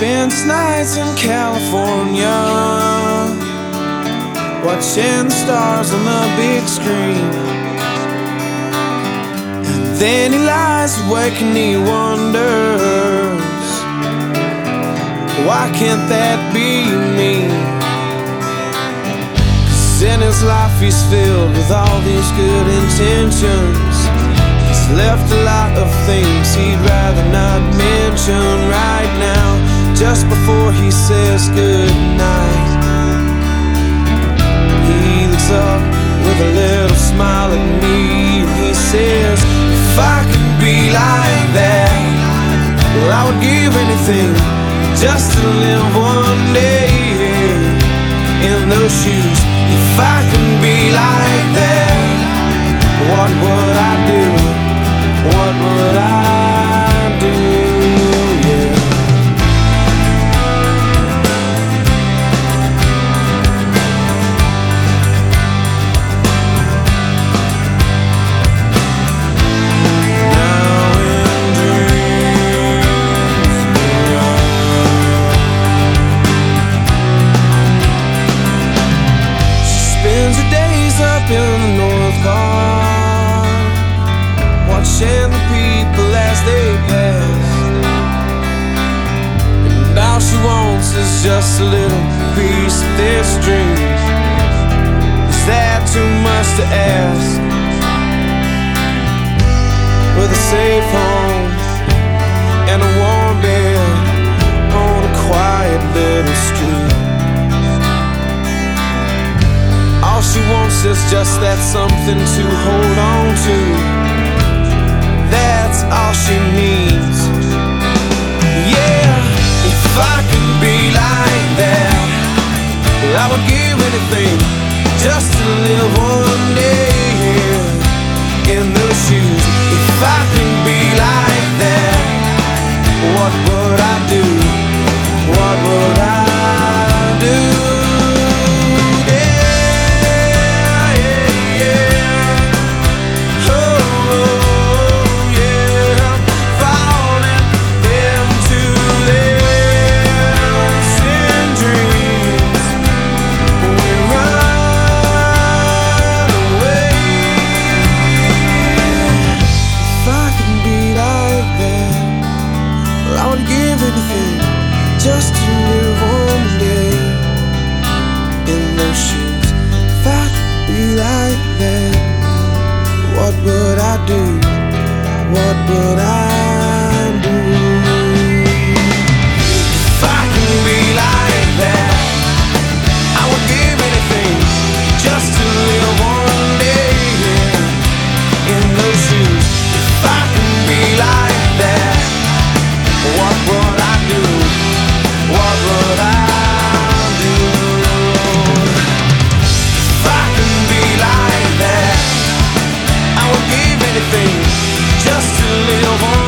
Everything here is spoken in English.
spends nights in California, watching the stars on the big screen. And then he lies awake and he wonders, why can't that be me? 'Cause in his life he's filled with all these good intentions. He's left a lot of things he'd rather not mention right now, just before he says goodnight. He looks up with a little smile at me and he says, if I could be like that, well, I would give anything just to live one day in those shoes. If I could be like that, what would I do? What would I do? Yeah. Now in dreams she spends her days up in the North Park, watching the people as they pass. And all she wants is just a little piece of this dream. Is that too much to ask? With a safe home and a warm bed on a quiet little street. All she wants is just that something to hold on to. That's all she needs. Yeah, if I could be like that, well, I would give anything just to live one day in those shoes. If I could be like that, what would I do? What would I do? Just to live one day in those shoes. If I could be like that, what would I do? What would I do? If I could be like that, I would give anything just to live one day in those shoes. If I could be like that, what would I do? What would I do? If I could be like that, I would give anything just to live on.